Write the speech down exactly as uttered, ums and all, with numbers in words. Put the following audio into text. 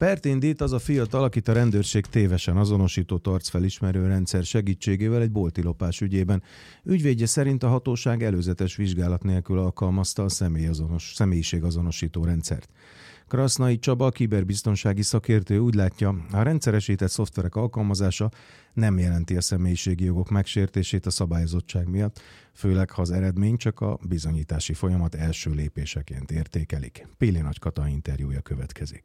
Pert indít az a fiatal, akit a rendőrség tévesen azonosított arcfelismerő rendszer segítségével egy bolti lopás ügyében. Ügyvédje szerint a hatóság előzetes vizsgálat nélkül alkalmazta a személyazonos, személyiségazonosító rendszert. Krasznai Csaba, a kiberbiztonsági szakértő úgy látja, a rendszeresített szoftverek alkalmazása nem jelenti a személyiségi jogok megsértését a szabályozottság miatt, főleg ha az eredmény csak a bizonyítási folyamat első lépéseként értékelik. Péli Nagy Kata interjúja következik.